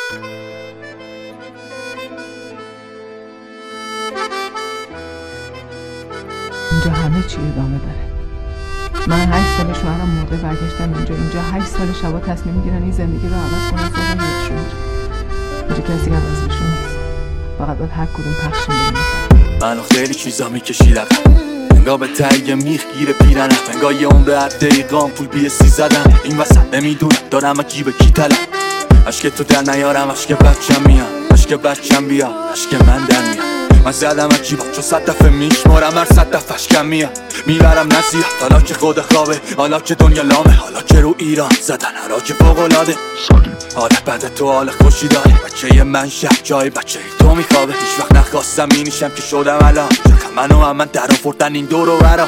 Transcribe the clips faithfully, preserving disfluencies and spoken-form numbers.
اینجا همه چی ادامه داره. من هشت سال شوهرم مرده برگشتم اینجا. اینجا هشت سال شبا تصمیم میگیرن این زندگی رو عوض کنن. صبح یادشون میره. اینجا کسی عوضشون نیست. فقط باید هر کدوم پخشیم بریم. منو خیلی چیزا میکشیدم، انگار به تایی میخ گیره پیرنم، انگار یه عمر هر دقیقان پول بی سی زدم. این وسط نمیدونم دارم اکی به کی طلب. عشق تو در نیارم، عشق بچم میام، عشق بچم بیا، عشق من در میام. من زدم اکی با چو صد دفعه میشمارم، هر صد دفعه اشکم میام. میبرم نصیحت حالا که خود خوابه، حالا که دنیا لامه، حالا که رو ایران زدن حالا که فوق‌العاده. حالا بعد تو حال خوشی داری، بچه من شب جای بچه تو میخوابه. هیچ وقت نخواستم اینیشم که شدم الان، چقدر منو هم من در آوردن این دور و برا.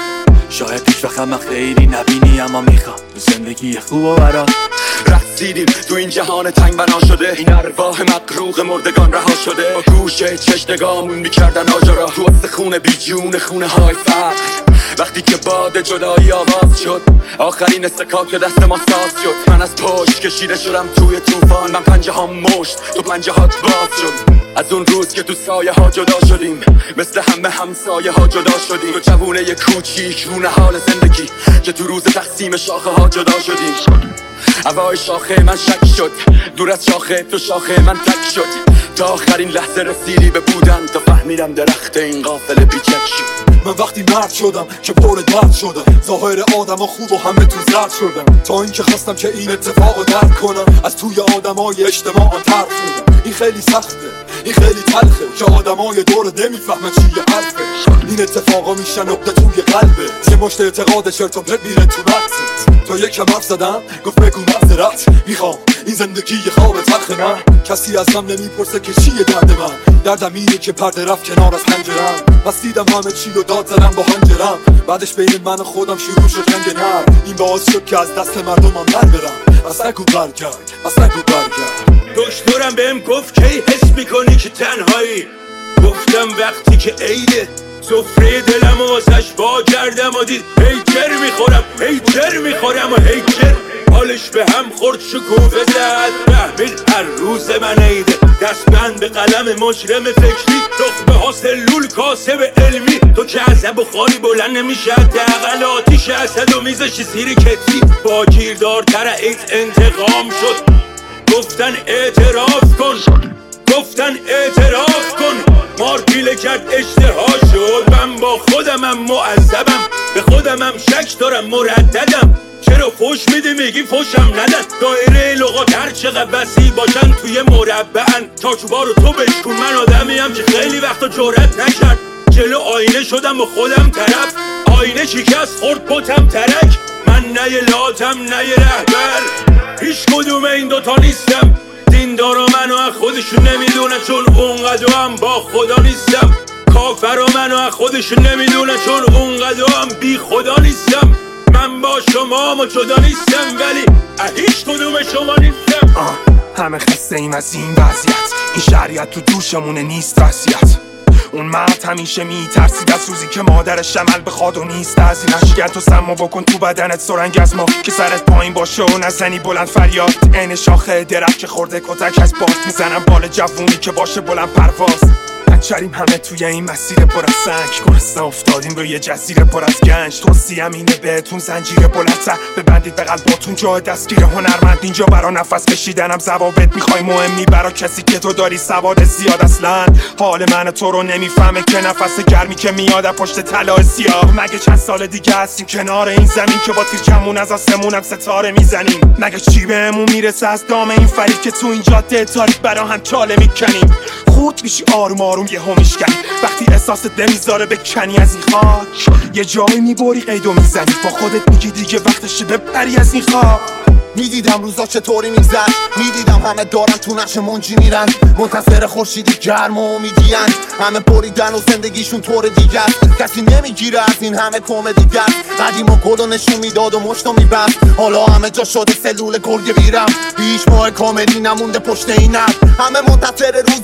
شاید هیچ وقت من خیلی نبینی اما میخوام زندگی خوب و برا. رسیدیم تو این جهان تنگ بنا شده، این ارواح مقروق مردگان رها شده. با گوشه چشنگامون میکردن آجرا، تو وسط خونه بی جون خونه های فرق. وقتی که باد جدایی آواز شد، آخرین استکاک دست ما ساز شد. من از پشت کشیده شدم توی طوفان، من پنجه ها مشت تو پنجه هات باز شد. از اون روز که تو سایه ها جدا شدیم، مثل همه همسایه ها جدا شدیم. تو جوونه ی کوچیک رونه حال زندگی، که تو روز تقسیم شاخه ها جدا شدیم. هوای شاخه من شک شد، دور از شاخه تو شاخه من تک شد. تا آخرین لحظه رسیدی به بودن، تا فهمیدم درخت این قافله بیچک شد. من وقتی مرد شدم که پر درد شدم، ظاهر آدم ها خوب و همه تو زرد شدم. تا اینکه خواستم که این اتفاق رو درک کنم، از توی آدم های اجتماع آن طرف شدم. این خیلی سخته، این خیلی تلخه، که آدم های دورت نمیفهمن چیه حرفه. این اتفاقا میشن نقطه توی قلبه، یه مشت اعتقاد شرط و پرت میره تو مغزت. تا یکم حرف زدم گفت بگو معذرت میخوام، این زندگی یه خواب تلخ من. کسی از من نمیپرسه که چیه درد من، دردم اینه که پرده رفت کنار از پنجرم. بس دیدم همه چی رو داد زدم با هنجرم، بعدش بین من و خودم شروع شد جنگ نرم. این باعث شد که از دست مردمم در برم. بس نگو برگرد، بس نگو برگرد. دکترم بهم گفت کی حس میکنی که تنهایی، گفتم وقتی که عیده. سفره دلم و واسش وا کردم و دید هی چر میخورم، هی چر میخورم و هی چر. حالش به هم خورد شکوفه زد، فهمید هر روز من عیده. دستبند به قلم مجرم فکری، تخمه ها سلول کاسب علمی. تو که عصب و خاری بلند نمیشه، حداقل آتیش اسد و میزشی زیر کتفی. با گیردارتر ایت انتقام شد، گفتن اعتراف کن، گفتن اعتراف کن. مار پیله کرد اشتها شد، من با خودمم معذبم، به خودمم شک دارم مرددم. چرا فوش میدی میگی فوشم ندن، دایره لغات هر چقدر وسیع باشن توی مربعن. چاچوبارو تو بشکن، من آدمیم که خیلی وقتا جرأت نکرد. جلو آینه شدم و خودم طرف، آینه شکست خورد پتم ترک. من نه یه لاتم نه یه رهبر، هیچ کدوم این دوتا نیستم. دیندارا منو از خودشون نمیدونه، چون اونقدر هم با خدا نیستم. کافرا منو از خودشون نمیدونه، چون اونقدر هم بی خدا نیستم. من با شما ما جدا نیستم، ولی هیچ کدوم شما نیستم. آه. همه خسته ایم از این وضعیت، این شریعت تو دوشمونه نیست وصیت. اون مرد همیشه میترسید از روزی که مادرش عمل بخواد و نیست از این. اشکن تو سمو بکن تو بدنت سرنگ از ما، که سرت پایین باشه و نزنی بلند فریاد. این شاخه درخت که خورده کتک از باد، میزنم بال جوونی که باشه بلند پرواز. چریم همه توی این مسیر پر از سنگ، گرسنه افتادیم روی یه جزیره پر از گنج. توصیم اینه بهتون زنجیر بلندتر ببندید به قلباتون، جای دستگیر هنرمند اینجا. برا نفس کشیدنم ضوابط میخوای مهمی، برا کسی که تو داری سواد زیاد. اصلا حال من تو رو نمیفهمه که نفس گرمی که میاد پشت طلای سیاه. مگه چند سال دیگه هستیم کنار این زمین، که با تیر کمون از آسمونم ستاره میزنیم. مگه چی بهمون میرسه از دام این فرید، که تو این جاده تاریک برا هم چاله میکنیم. خود میشی آروم آروم یه همیشگن، وقتی احساست نمیذاره بکنی از این خاک. یه جایی میبری قیدو میزنی، با خودت میگی دیگه وقتشه بپری از این خاک. میدیدم روزا چطوری میگذشت، میدیدم همه دارن تو نقش منجی میرن، منتظر خورشیدی گرم و امیدین. همه بریدن و زندگیشون طور دیگه است، کسی نمیگیره از این همه کمدی است. قدیم و گل و نشون میداد و مشتو میبست، حالا همه جا شده سلول گرگ بیرم. هیچ ماه کاملی نمونده پشت این نفت، همه منتظر روزی هن که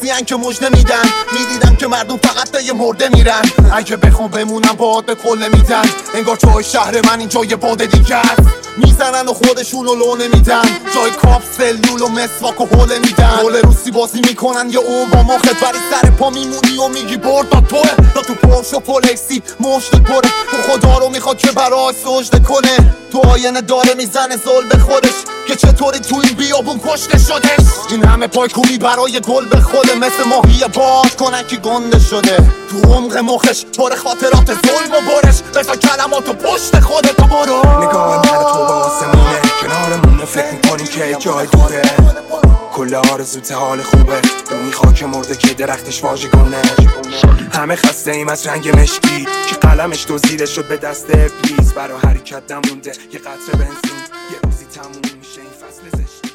مژده میدن. میدیدم که مردم فقط به یه مرده میرن. اگه بخوام بمونم باید به کل میدن. انگار جای شهر من اینجا یه باد دیگه است. میزنن و خودشون رو لونه میدن. جای کاپ سلول و مسواک و حوله میدن. رول روسی بازی میکنن یه اون با ما خدبری سر پا میمونی و میگی برد تا توه. تا تو پرش و پولکسی مشت پره. تو خدا رو میخواد که برای سجده کنه. تو آینه داره میزنه زل به خودش که چطوری تو این بیابون کشته شدش. این همه پای کوبی برای گل به خوده. مثل ماهی باز کنن که گنده شده. تو عمق مخش پر خاطرات ظلم و برش. بذار کلماتو پشت خودت تو برو. نگاه من تو به آسمونه کنارمونه. فکر میکنیم که جای دوره. کل آرزوت حال خوبه. روی خاک مرده که درختش واژگونه. همه خسته ایم از رنگ مشکی که قلمش دزدیده شد به دست ابلیس. برا حرکت نمونده یه قطره بنزین. یه روزی تموم میشه این فصل زشتی.